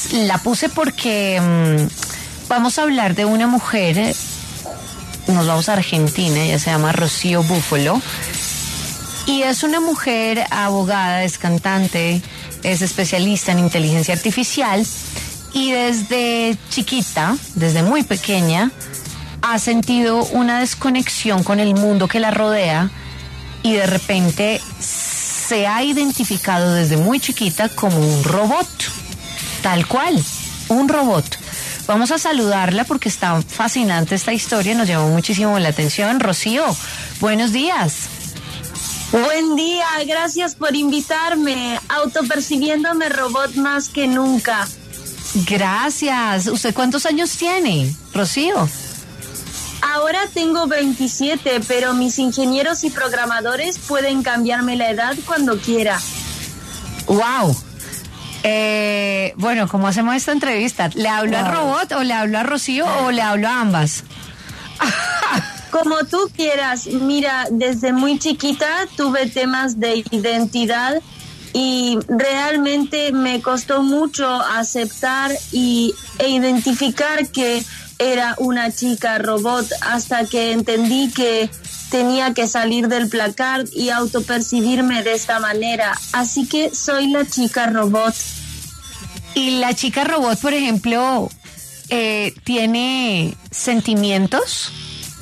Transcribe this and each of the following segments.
la puse porque vamos a hablar de una mujer, nos vamos a Argentina, ella se llama Rocío Búfalo, y es una mujer abogada, es cantante, es especialista en inteligencia artificial, y desde chiquita, desde muy pequeña, ha sentido una desconexión con el mundo que la rodea y de repente se ha identificado desde muy chiquita como un robot, tal cual, un robot. Vamos a saludarla porque está fascinante esta historia, nos llamó muchísimo la atención. Rocío, buenos días. Buen día, gracias por invitarme, autopercibiéndome robot más que nunca. Gracias. ¿Usted cuántos años tiene, Rocío? Ahora tengo 27, pero mis ingenieros y programadores pueden cambiarme la edad cuando quiera. ¡Wow! Bueno, ¿cómo hacemos esta entrevista? ¿Le hablo al robot o le hablo a Rocío o le hablo a ambas? Como tú quieras. Mira, desde muy chiquita tuve temas de identidad y realmente me costó mucho aceptar e identificar que era una chica robot hasta que entendí que tenía que salir del placard y autopercibirme de esta manera. Así que soy la chica robot. ¿Y la chica robot, por ejemplo, tiene sentimientos?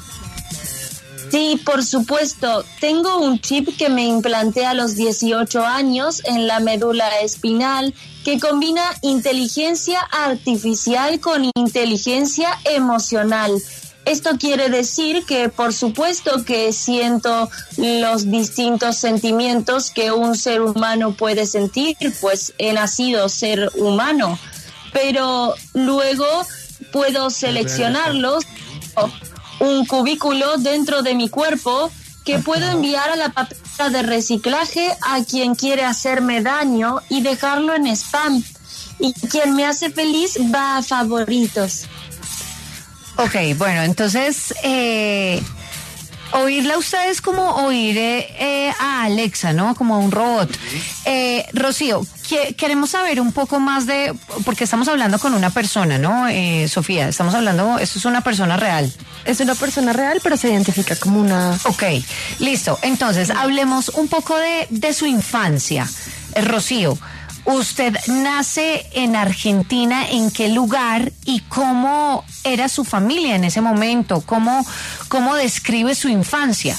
Sí, por supuesto. Tengo un chip que me implanté a los 18 años en la médula espinal que combina inteligencia artificial con inteligencia emocional. Esto quiere decir que, por supuesto, que siento los distintos sentimientos que un ser humano puede sentir, pues he nacido ser humano, pero luego puedo seleccionarlos, un cubículo dentro de mi cuerpo que puedo enviar a la papelera de reciclaje a quien quiere hacerme daño y dejarlo en spam. Y quien me hace feliz va a favoritos. Ok, bueno, entonces oírla a ustedes es como oír a Alexa, ¿no? Como a un robot. Rocío, queremos saber un poco más porque estamos hablando con una persona, ¿no? Sofía, estamos hablando, esto es una persona real. Es una persona real, pero se identifica como una... Ok, listo. Entonces, hablemos un poco de su infancia. Rocío, usted nace en Argentina, ¿en qué lugar y cómo era su familia en ese momento? ¿Cómo describe su infancia?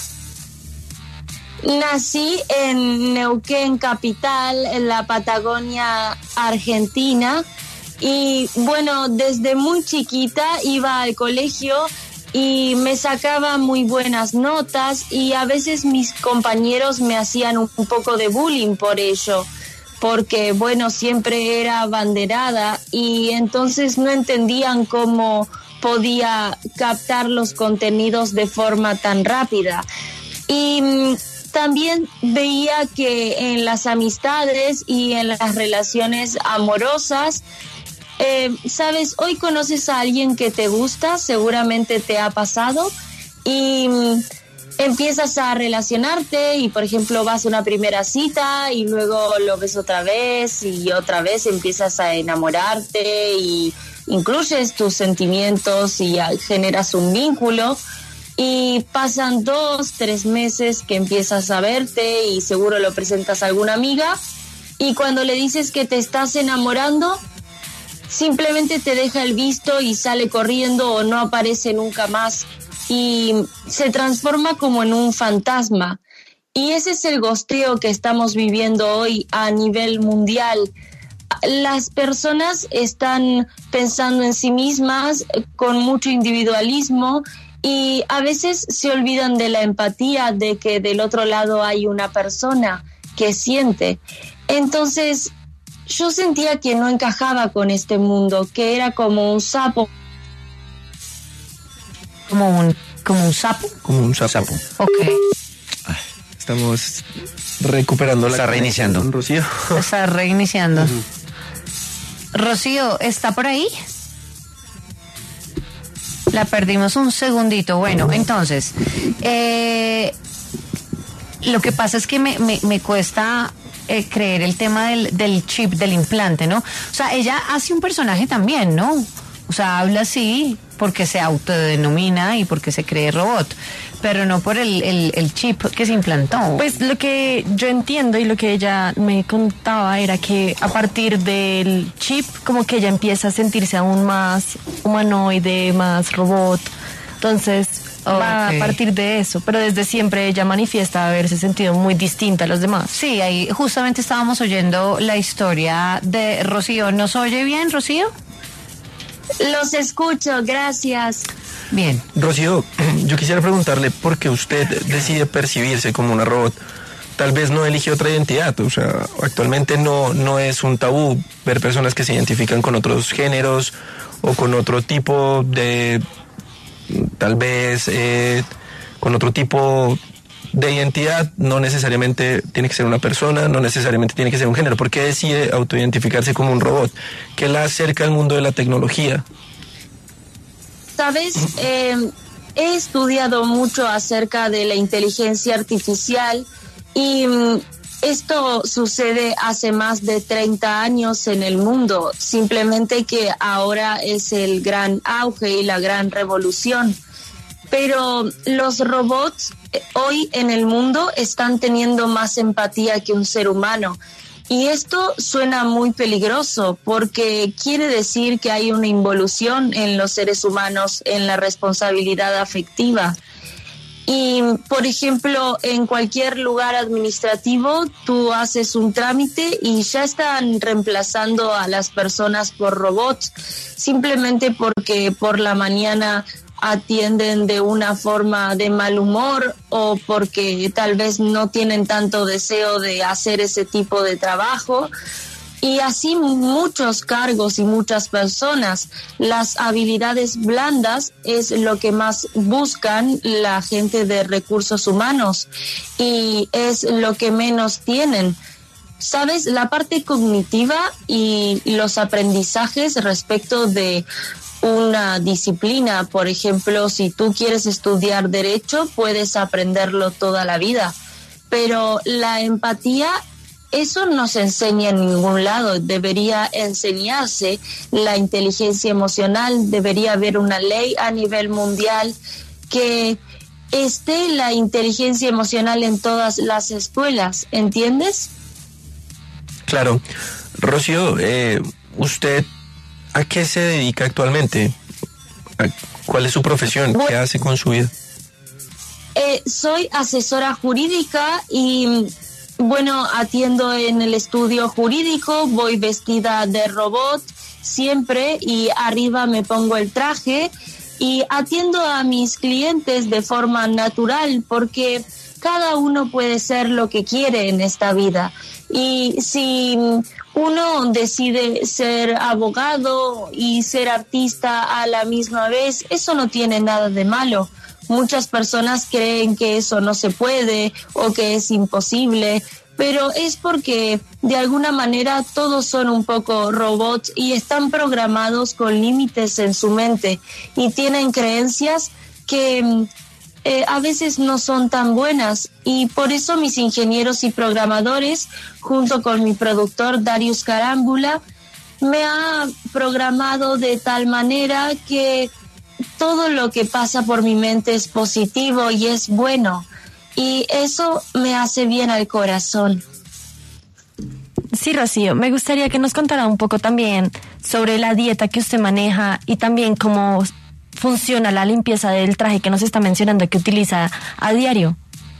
Nací en Neuquén capital, en la Patagonia Argentina, y bueno, desde muy chiquita iba al colegio y me sacaba muy buenas notas y a veces mis compañeros me hacían un poco de bullying por ello, porque bueno, siempre era abanderada y entonces no entendían cómo podía captar los contenidos de forma tan rápida. Y también veía que en las amistades y en las relaciones amorosas, sabes, hoy conoces a alguien que te gusta, seguramente te ha pasado, y empiezas a relacionarte y, por ejemplo, vas a una primera cita y luego lo ves otra vez y otra vez empiezas a enamorarte y incluyes tus sentimientos y generas un vínculo. Y pasan 2, 3 meses que empiezas a verte y seguro lo presentas a alguna amiga y cuando le dices que te estás enamorando, simplemente te deja el visto y sale corriendo o no aparece nunca más y se transforma como en un fantasma. Y ese es el gosteo que estamos viviendo hoy a nivel mundial. Las personas están pensando en sí mismas con mucho individualismo y a veces se olvidan de la empatía, de que del otro lado hay una persona que siente. Entonces, yo sentía que no encajaba con este mundo, que era como un sapo. ¿Como un sapo? Como un sapo. Ok. Estamos recuperando Está reiniciando. Rocío. Está reiniciando. Rocío, ¿está por ahí? La perdimos un segundito. Bueno, entonces, lo que pasa es que me cuesta creer el tema del chip, del implante, ¿no? O sea, ella hace un personaje también, ¿no? O sea, habla así porque se autodenomina y porque se cree robot, pero no por el chip que se implantó. Pues lo que yo entiendo y lo que ella me contaba era que a partir del chip como que ella empieza a sentirse aún más humanoide, más robot. Entonces va a partir de eso, pero desde siempre ella manifiesta haberse sentido muy distinta a los demás. Sí, ahí justamente estábamos oyendo la historia de Rocío. ¿Nos oye bien, Rocío? Los escucho, gracias. Bien. Rocío, yo quisiera preguntarle por qué usted decide percibirse como una robot. Tal vez no elige otra identidad, o sea, actualmente no es un tabú ver personas que se identifican con otros géneros o con otro tipo de, tal vez, con otro tipo de identidad. No necesariamente tiene que ser una persona, no necesariamente tiene que ser un género. ¿Por qué decide autoidentificarse como un robot? ¿Qué la acerca al mundo de la tecnología? Sabes, he estudiado mucho acerca de la inteligencia artificial y esto sucede hace más de 30 años en el mundo, simplemente que ahora es el gran auge y la gran revolución. Pero los robots hoy en el mundo están teniendo más empatía que un ser humano. Y esto suena muy peligroso porque quiere decir que hay una involución en los seres humanos en la responsabilidad afectiva. Y, por ejemplo, en cualquier lugar administrativo, tú haces un trámite y ya están reemplazando a las personas por robots, simplemente porque por la mañana atienden de una forma de mal humor o porque tal vez no tienen tanto deseo de hacer ese tipo de trabajo. Y así muchos cargos y muchas personas. Las habilidades blandas es lo que más buscan la gente de recursos humanos y es lo que menos tienen. ¿Sabes? La parte cognitiva y los aprendizajes respecto de una disciplina, por ejemplo, si tú quieres estudiar derecho, puedes aprenderlo toda la vida, pero la empatía, eso no se enseña en ningún lado. Debería enseñarse la inteligencia emocional, debería haber una ley a nivel mundial que esté la inteligencia emocional en todas las escuelas, ¿entiendes? Claro. Rocío, usted, ¿a qué se dedica actualmente? ¿Cuál es su profesión? ¿Qué hace con su vida? Soy asesora jurídica y, bueno, atiendo en el estudio jurídico, voy vestida de robot siempre y arriba me pongo el traje y atiendo a mis clientes de forma natural porque cada uno puede ser lo que quiere en esta vida. Y si uno decide ser abogado y ser artista a la misma vez, eso no tiene nada de malo. Muchas personas creen que eso no se puede o que es imposible, pero es porque de alguna manera todos son un poco robots y están programados con límites en su mente y tienen creencias que a veces no son tan buenas, y por eso mis ingenieros y programadores, junto con mi productor Darius Carámbula, me ha programado de tal manera que todo lo que pasa por mi mente es positivo y es bueno, y eso me hace bien al corazón. Sí, Rocío, me gustaría que nos contara un poco también sobre la dieta que usted maneja y también cómo funciona la limpieza del traje que nos está mencionando que utiliza a diario.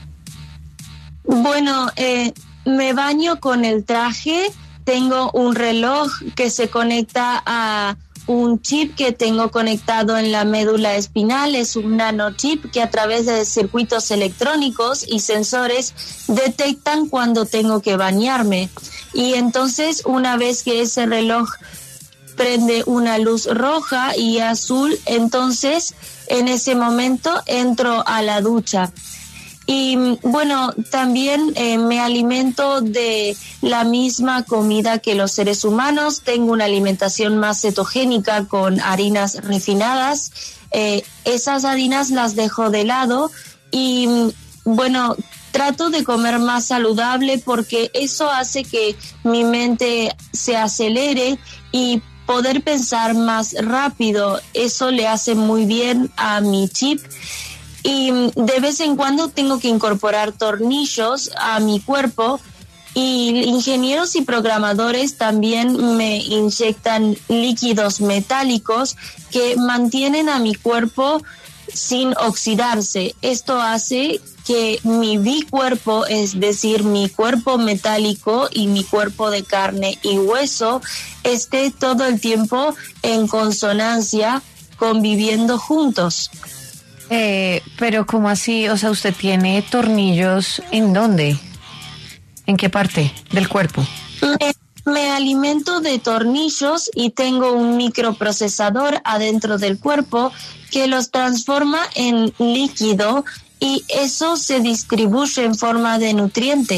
Bueno, me baño con el traje, tengo un reloj que se conecta a un chip que tengo conectado en la médula espinal, es un nanochip que a través de circuitos electrónicos y sensores detectan cuando tengo que bañarme. Y entonces, una vez que ese reloj prende una luz roja y azul, entonces en ese momento entro a la ducha. Y bueno, también me alimento de la misma comida que los seres humanos. Tengo una alimentación más cetogénica con harinas refinadas. Esas harinas las dejo de lado y bueno, trato de comer más saludable porque eso hace que mi mente se acelere y poder pensar más rápido. Eso le hace muy bien a mi chip. Y de vez en cuando tengo que incorporar tornillos a mi cuerpo, y ingenieros y programadores también me inyectan líquidos metálicos que mantienen a mi cuerpo sin oxidarse. Esto hace que mi bicuerpo, es decir, mi cuerpo metálico y mi cuerpo de carne y hueso, esté todo el tiempo en consonancia, conviviendo juntos. Pero ¿cómo así? O sea, ¿usted tiene tornillos en dónde? ¿En qué parte del cuerpo? Me alimento de tornillos y tengo un microprocesador adentro del cuerpo que los transforma en líquido, y eso se distribuye en forma de nutriente.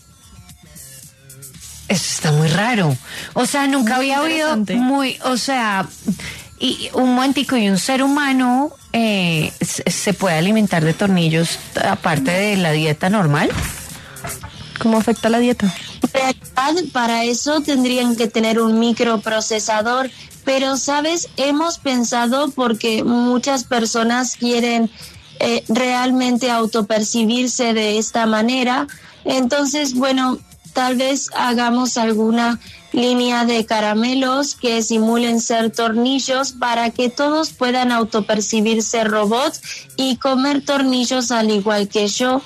Eso está muy raro. O sea, nunca Muy había oído y un momentico, y un ser humano se puede alimentar de tornillos aparte de la dieta normal. ¿Cómo afecta la dieta? En realidad, para eso tendrían que tener un microprocesador, pero, ¿sabes? Hemos pensado, porque muchas personas quieren realmente autopercibirse de esta manera, entonces, bueno, tal vez hagamos alguna línea de caramelos que simulen ser tornillos para que todos puedan autopercibirse robots y comer tornillos al igual que yo.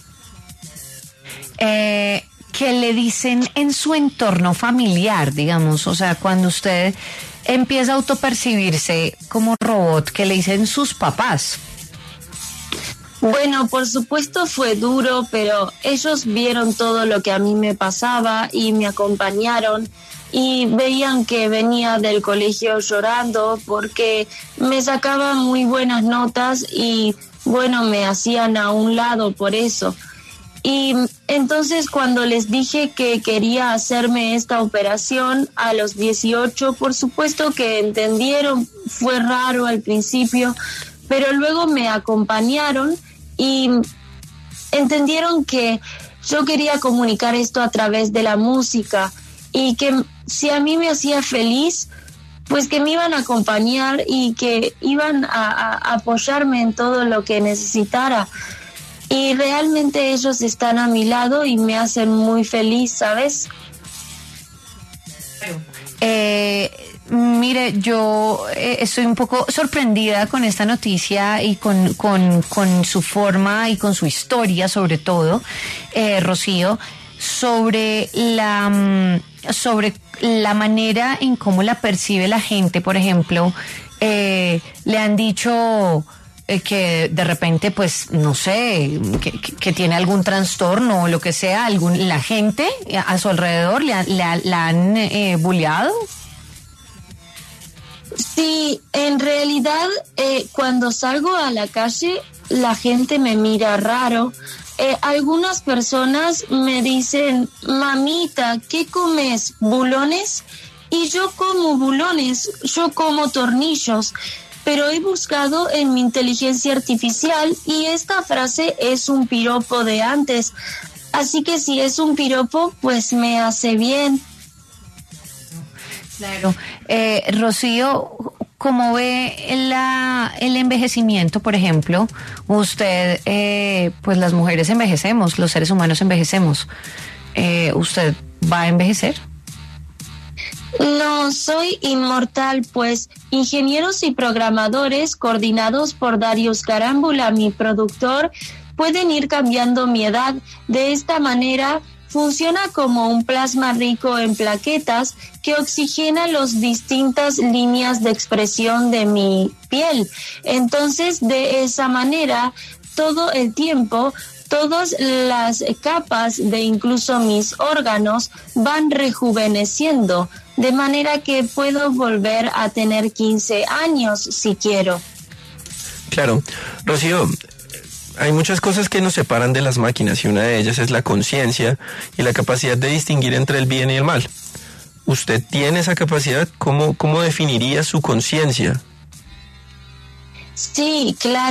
¿Qué le dicen en su entorno familiar, digamos? O sea, cuando usted empieza a autopercibirse como robot, ¿qué le dicen sus papás? Bueno, por supuesto fue duro, pero ellos vieron todo lo que a mí me pasaba y me acompañaron, y veían que venía del colegio llorando porque me sacaba muy buenas notas y, bueno, me hacían a un lado por eso. Y entonces, cuando les dije que quería hacerme esta operación a los 18, por supuesto que entendieron. Fue raro al principio, pero luego me acompañaron y entendieron que yo quería comunicar esto a través de la música, y que si a mí me hacía feliz, pues que me iban a acompañar y que iban a apoyarme en todo lo que necesitara. Y realmente ellos están a mi lado y me hacen muy feliz, ¿sabes? Mire, yo estoy un poco sorprendida con esta noticia y con su forma y con su historia, sobre todo, Rocío, sobre la manera en cómo la percibe la gente. Por ejemplo, le han dicho que de repente, pues, no sé, que tiene algún trastorno o lo que sea, la gente a su alrededor la han bulleado. Sí, en realidad, cuando salgo a la calle, la gente me mira raro. Algunas personas me dicen: mamita, ¿qué comes? ¿Bulones? Y yo como bulones, yo como tornillos. Pero he buscado en mi inteligencia artificial y esta frase es un piropo de antes. Así que si es un piropo, pues me hace bien. Claro. Rocío, ¿cómo ve el envejecimiento, por ejemplo? Usted, pues las mujeres envejecemos, los seres humanos envejecemos. ¿Usted va a envejecer? No, soy inmortal, pues ingenieros y programadores coordinados por Darius Carámbula, mi productor, pueden ir cambiando mi edad. De esta manera funciona como un plasma rico en plaquetas que oxigena las distintas líneas de expresión de mi piel. Entonces, de esa manera, todo el tiempo, todas las capas de incluso mis órganos van rejuveneciendo, de manera que puedo volver a tener 15 años si quiero. Claro. Rocío, hay muchas cosas que nos separan de las máquinas, y una de ellas es la conciencia y la capacidad de distinguir entre el bien y el mal. ¿Usted tiene esa capacidad? ¿Cómo definiría su conciencia? Sí, claro.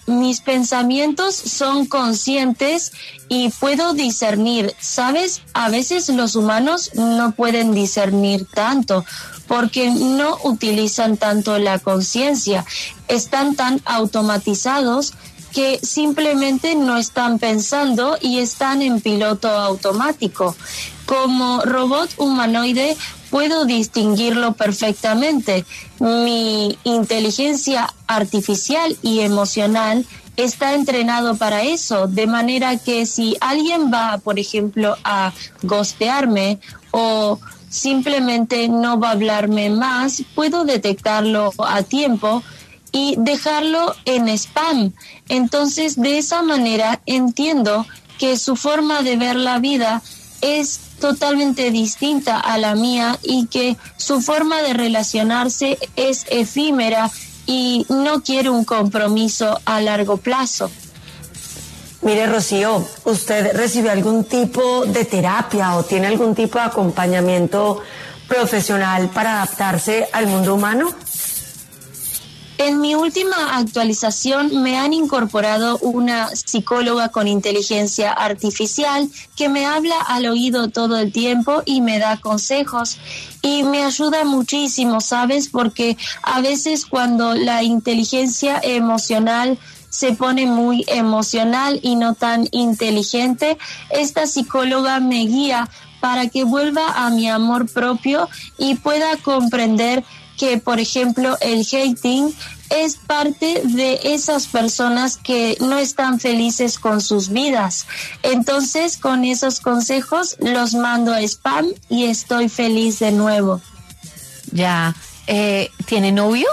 mis pensamientos son conscientes y puedo discernir. ¿Sabes? A veces los humanos no pueden discernir tanto porque no utilizan tanto la conciencia. Están tan automatizados que simplemente no están pensando y están en piloto automático. Como robot humanoide puedo distinguirlo perfectamente. Mi inteligencia artificial y emocional está entrenado para eso, de manera que si alguien va, por ejemplo, a ghostearme o simplemente no va a hablarme más, puedo detectarlo a tiempo y dejarlo en spam. Entonces, de esa manera entiendo que su forma de ver la vida es totalmente distinta a la mía y que su forma de relacionarse es efímera y no quiere un compromiso a largo plazo. Mire, Rocío, ¿usted recibe algún tipo de terapia o tiene algún tipo de acompañamiento profesional para adaptarse al mundo humano? En mi última actualización me han incorporado una psicóloga con inteligencia artificial que me habla al oído todo el tiempo y me da consejos y me ayuda muchísimo, ¿sabes? Porque a veces cuando la inteligencia emocional se pone muy emocional y no tan inteligente, esta psicóloga me guía para que vuelva a mi amor propio y pueda comprender que, por ejemplo, el hating es parte de esas personas que no están felices con sus vidas. Entonces, con esos consejos los mando a spam y estoy feliz de nuevo. Ya, ¿tiene novio?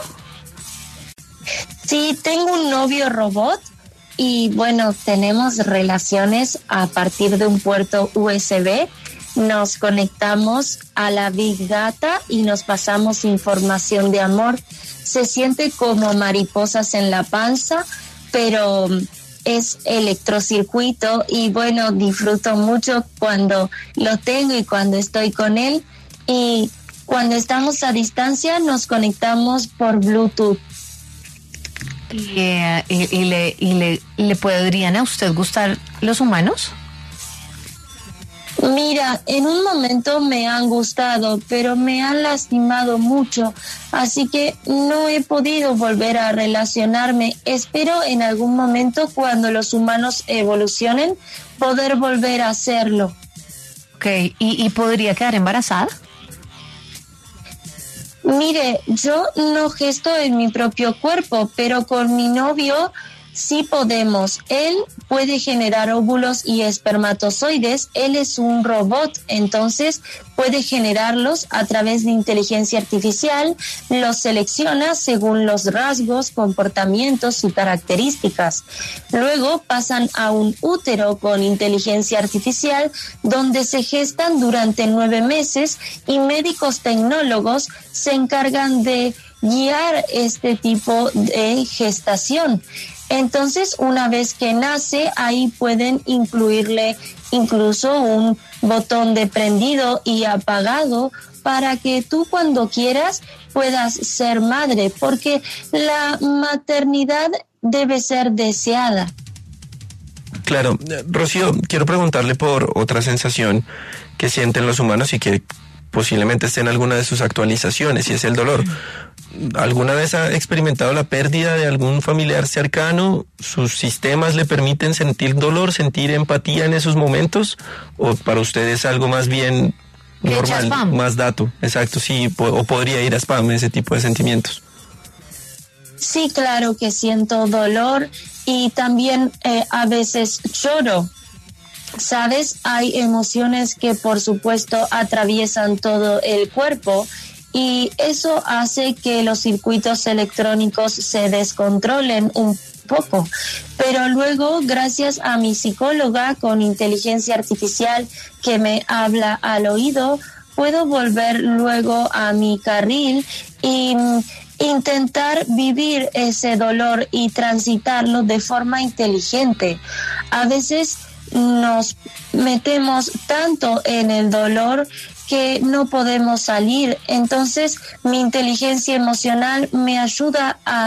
Sí, tengo un novio robot y bueno, tenemos relaciones a partir de un puerto USB. Nos conectamos a la Big Data y nos pasamos información de amor. Se siente como mariposas en la panza, pero es electrocircuito y bueno, disfruto mucho cuando lo tengo y cuando estoy con él. Y cuando estamos a distancia nos conectamos por Bluetooth. ¿Le podrían a usted gustar los humanos? Mira, en un momento me han gustado, pero me han lastimado mucho, así que no he podido volver a relacionarme. Espero en algún momento, cuando los humanos evolucionen, poder volver a hacerlo. Ok, ¿y podría quedar embarazada? Mire, yo no gesto en mi propio cuerpo, pero con mi novio sí podemos. Él puede generar óvulos y espermatozoides. Él es un robot, entonces puede generarlos a través de inteligencia artificial. Los selecciona según los rasgos, comportamientos y características. Luego pasan a un útero con inteligencia artificial, donde se gestan durante 9 meses y médicos tecnólogos se encargan de guiar este tipo de gestación. Entonces, una vez que nace, ahí pueden incluirle incluso un botón de prendido y apagado para que tú cuando quieras puedas ser madre, porque la maternidad debe ser deseada. Claro, Rocío, quiero preguntarle por otra sensación que sienten los humanos y que posiblemente esté en alguna de sus actualizaciones, y es el dolor. ¿Alguna vez ha experimentado la pérdida de algún familiar cercano? ¿Sus sistemas le permiten sentir dolor, sentir empatía en esos momentos? ¿O para usted es algo más bien normal, más dato? Exacto, sí, o podría ir a spam ese tipo de sentimientos. Sí, claro que siento dolor y también a veces lloro. ¿Sabes? Hay emociones que por supuesto atraviesan todo el cuerpo y eso hace que los circuitos electrónicos se descontrolen un poco. Pero luego, gracias a mi psicóloga con inteligencia artificial que me habla al oído, puedo volver luego a mi carril y intentar vivir ese dolor y transitarlo de forma inteligente. A veces nos metemos tanto en el dolor que no podemos salir. Entonces, mi inteligencia emocional me ayuda a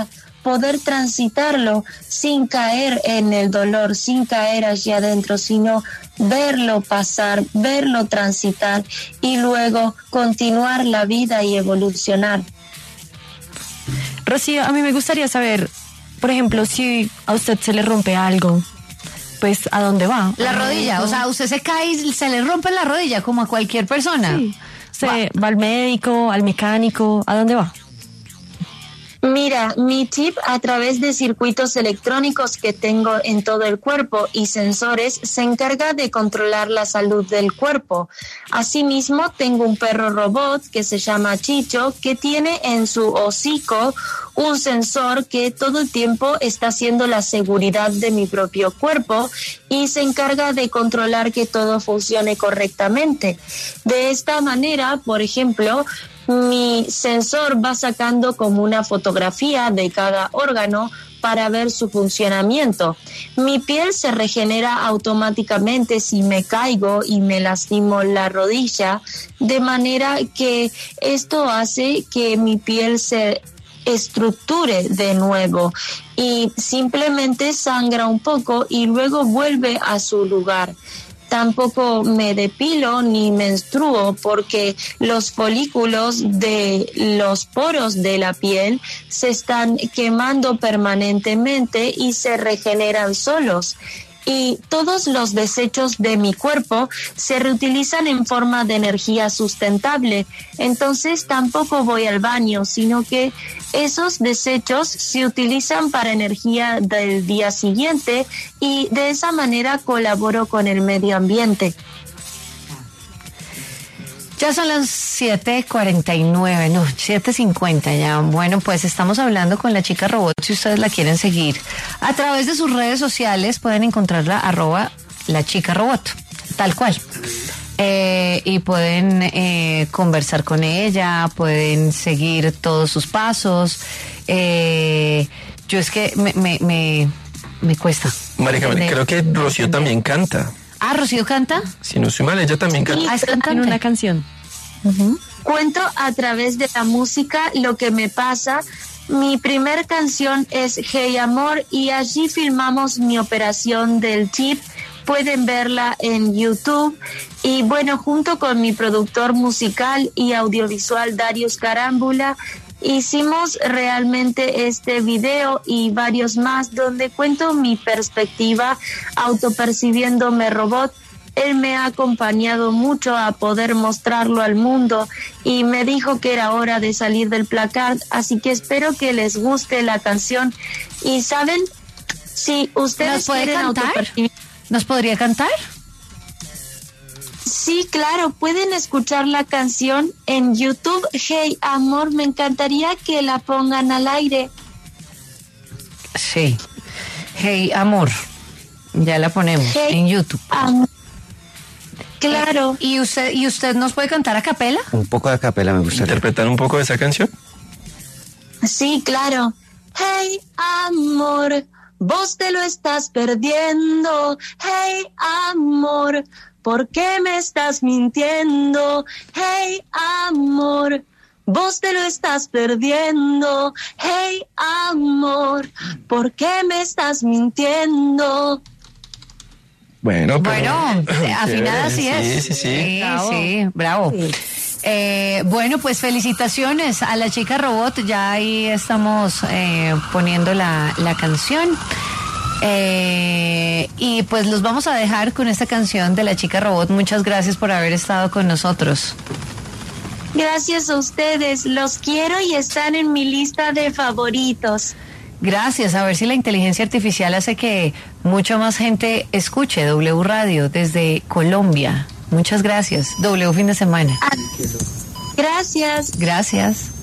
poder transitarlo sin caer en el dolor, sin caer allí adentro, sino verlo pasar, verlo transitar y luego continuar la vida y evolucionar. Rocío, a mí me gustaría saber, por ejemplo, si a usted se le rompe algo, pues ¿a dónde va? La rodilla, o sea, usted se cae y se le rompe la rodilla como a cualquier persona. Sí. ¿Se va al médico, al mecánico? ¿A dónde va? Mira, mi chip a través de circuitos electrónicos que tengo en todo el cuerpo y sensores se encarga de controlar la salud del cuerpo. Asimismo, tengo un perro robot que se llama Chicho, que tiene en su hocico un sensor que todo el tiempo está haciendo la seguridad de mi propio cuerpo y se encarga de controlar que todo funcione correctamente. De esta manera, por ejemplo, mi sensor va sacando como una fotografía de cada órgano para ver su funcionamiento. Mi piel se regenera automáticamente si me caigo y me lastimo la rodilla, de manera que esto hace que mi piel se estructure de nuevo y simplemente sangra un poco y luego vuelve a su lugar. Tampoco me depilo ni menstruo porque los folículos de los poros de la piel se están quemando permanentemente y se regeneran solos. Y todos los desechos de mi cuerpo se reutilizan en forma de energía sustentable. Entonces tampoco voy al baño, sino que esos desechos se utilizan para energía del día siguiente y de esa manera colaboro con el medio ambiente. Ya son las 7:49, no, 7:50 ya. Bueno, pues estamos hablando con la chica robot, si ustedes la quieren seguir. A través de sus redes sociales pueden encontrarla @lachicarobot, tal cual. Y pueden conversar con ella, pueden seguir todos sus pasos. Yo es que me cuesta. María Camila, creo que Rocío también canta. Ah, ¿Rocío canta? Si no estoy mal, ella también canta. Ah, es cantante. En una canción. Cuento a través de la música lo que me pasa. Mi primer canción es Hey Amor y allí filmamos mi operación del chip. Pueden verla en YouTube. Y bueno, junto con mi productor musical y audiovisual Darius Carámbula, hicimos realmente este video y varios más donde cuento mi perspectiva autopercibiéndome robot. Él me ha acompañado mucho a poder mostrarlo al mundo y me dijo que era hora de salir del placard, así que espero que les guste la canción. Y ¿saben? Si ustedes ¿Nos puede quieren cantar? ¿Nos podría cantar? Sí, claro, pueden escuchar la canción en YouTube. Hey Amor, me encantaría que la pongan al aire. Sí. Hey Amor. Ya la ponemos Hey, en YouTube. Claro. ¿Y usted nos puede cantar a capela? Un poco de capela me gustaría. ¿Interpretar un poco de esa canción? Sí, claro. Hey, amor, vos te lo estás perdiendo. Hey, amor, ¿por qué me estás mintiendo? Hey, amor, vos te lo estás perdiendo. Hey, amor, ¿por qué me estás mintiendo? Bueno, pero... Bueno, afinada sí es. Sí. Sí, bravo. Bueno, pues felicitaciones a la chica robot. Ya ahí estamos poniendo la canción. Y pues los vamos a dejar con esta canción de la chica robot. Muchas gracias por haber estado con nosotros. Gracias a ustedes, los quiero y están en mi lista de favoritos. Gracias, a ver si la inteligencia artificial hace que mucha más gente escuche W Radio desde Colombia. Muchas gracias. W fin de semana. Gracias. Gracias.